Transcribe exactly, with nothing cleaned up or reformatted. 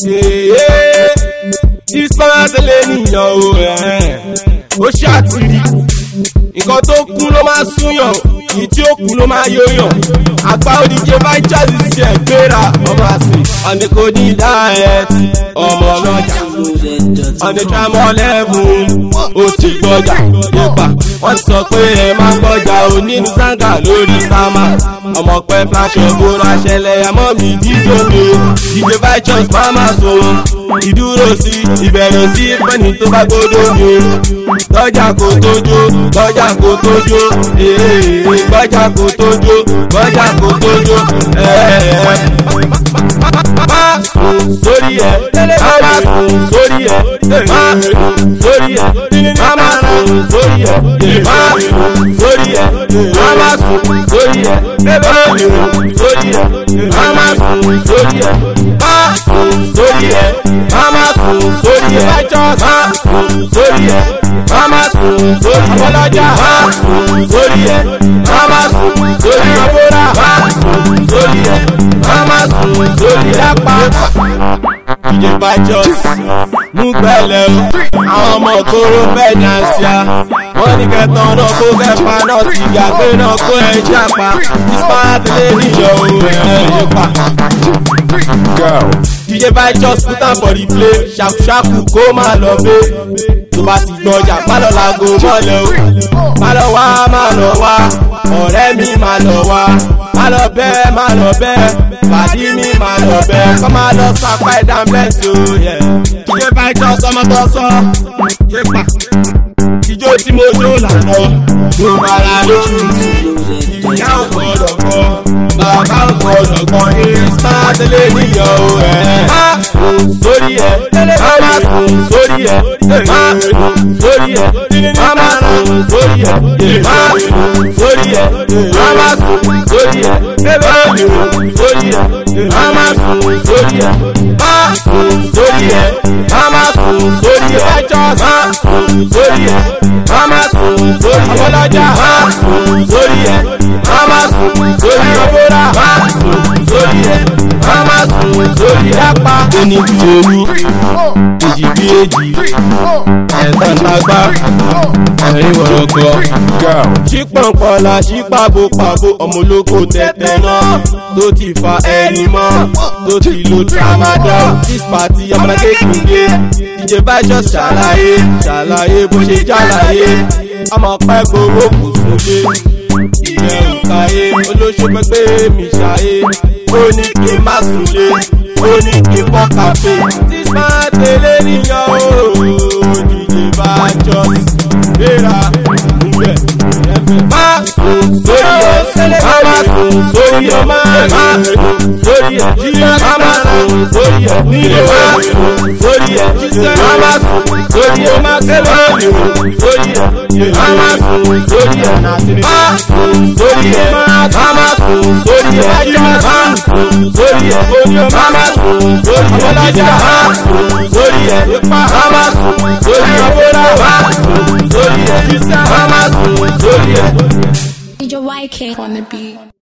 Ispa tẹ̀lé nìyàn o ó ṣàtìrí nǹkan tó kún ló máa súnyàn èyí tí ó kún ló máa yóyàn àgbà òdìjẹ bá jáde sí ẹ gbéra ọmọ àṣẹ ọ̀nì kò ní dáẹ̀tì ọmọ ọlọ́jà ọ̀nì tramọ́ lẹ́bùn ó ti gbọ́jà yípa wọ́n sọ pé ẹ má gbọ́jà onínú sáńgà lórí sámà ọmọ pẹ́ flash ọ̀gbọ́n aṣẹlẹ̀ àmọ́ mi dídò mi díje Vighteous máma so ìdúró sí ìbẹ̀rẹ̀ sí fẹ́ni tó bá gbọ́dọ̀ mi lọ́jà kò tójó lọ́jà kò tójó lọ́jà kò tójó lọ́jà kò tójó má sùn sórí ẹ̀ má sùn sórí ẹ̀ má sùn sórí ẹ̀ má sùn sórí ẹ̀ má sùn sórí ẹ̀ má sùn sórí ẹ̀ má sùn sórí ẹ̀ má sùn sórí ẹ̀ má sùn sórí ẹ̀ má sùn sórí ẹ̀ Vighteous má sùn sórí ẹ̀ má sùn sórí ẹ̀ ọlọ́jà má sùn sórí ẹ̀ má sùn sórí ẹ̀ àbúrà má sùn sórí ẹ̀ má sùn sórí ẹ̀ apá. Díje Vighteous mú gbẹ̀lẹ̀ o àwọn ọmọ kóró fẹ́ dànsíà wọ́n ní kẹtàn náà kó kẹfà náà sì gàgbé náà kó ẹ jápa Ispa tẹ̀lé níyọ̀ o ẹ̀ yípa. Díje Vighteous put am for the play ṣàkúṣàkú kó má lọ bẹ́ tó bá ti gbọ́jà má lọ láago mọ́lẹ̀ o má lọ wá má lọ wá ọ̀rẹ́ mi má lọ wá má lọ bẹ́ẹ̀ má lọ bẹ́ẹ̀ pàdí mi má lọ bẹ́ẹ̀ kọ́ má lọ sápá ẹ̀dá mẹ́sì o Díje Vighteous ọmọ tó sọ yípa ìjó tí mo jó lànà mo bára lójú ìyá ò gbọdọ̀ kọ́ bàbá ò gbọdọ̀ kọ́ Ispa tẹ̀lé níyọ̀ o má sùn sórí ẹ̀ má sùn sórí ẹ̀ má sùn sórí ẹ̀ má sùn sórí ẹ̀ má sùn sórí ẹ̀ má sùn sórí ẹ̀ má sùn sórí ẹ̀ má sùn sórí ẹ̀ má sùn sórí ẹ̀ má sùn sórí ẹ̀ Vighteous má sùn sórí ẹ̀ má sùn sórí ẹ̀ ọlọ́jà má sùn sórí ẹ̀ má sùn sórí ẹ̀ àbúrà má sùn sórí ẹ̀ má sùn sórí ẹ̀ apá. Ẹni tí o ní èjì bí èjì ẹ̀sán lágbá ẹ̀rín wọ̀rọ̀kọ̀ ṣípọ̀npọ̀lá ṣípàbòpàbò ọmọ olóko tẹ̀tẹ̀ náà tó ti fa ẹni mọ́ tó ti lo tramadol Ispa tí ọmọdé kékeré Díje Vighteous ṣàlàyé ṣàlàyé bó ṣe jàlàyé ọmọ pẹ́ gbowó kò súnlé ìyẹn òkàyé olóṣó pẹ́ pé mi ṣàyé ó ní kí n má súnlé ó ní kí n fọ́ kàfé Ispa tẹ̀lé níyàn o Díje Vighteous gbéra níbẹ̀ má sùn sórí ẹ̀ má sùn sórí ẹ̀ má sùn sórí ẹ̀ má sùn sórí ẹ̀ má sùn sórí ẹ̀ má sùn sórí ẹ̀ má sùn sórí ẹ̀ má sùn sórí ẹ̀ má sùn sórí ẹ̀ má sùn sórí ẹ̀ má sùn sórí ẹ̀ má sùn sórí ẹ̀ ọlọ́jà má sùn sórí ẹ̀ má sùn sórí ẹ̀ àbúrà má sùn sórí ẹ̀ má sùn sórí ẹ̀. D J Y K on the beat.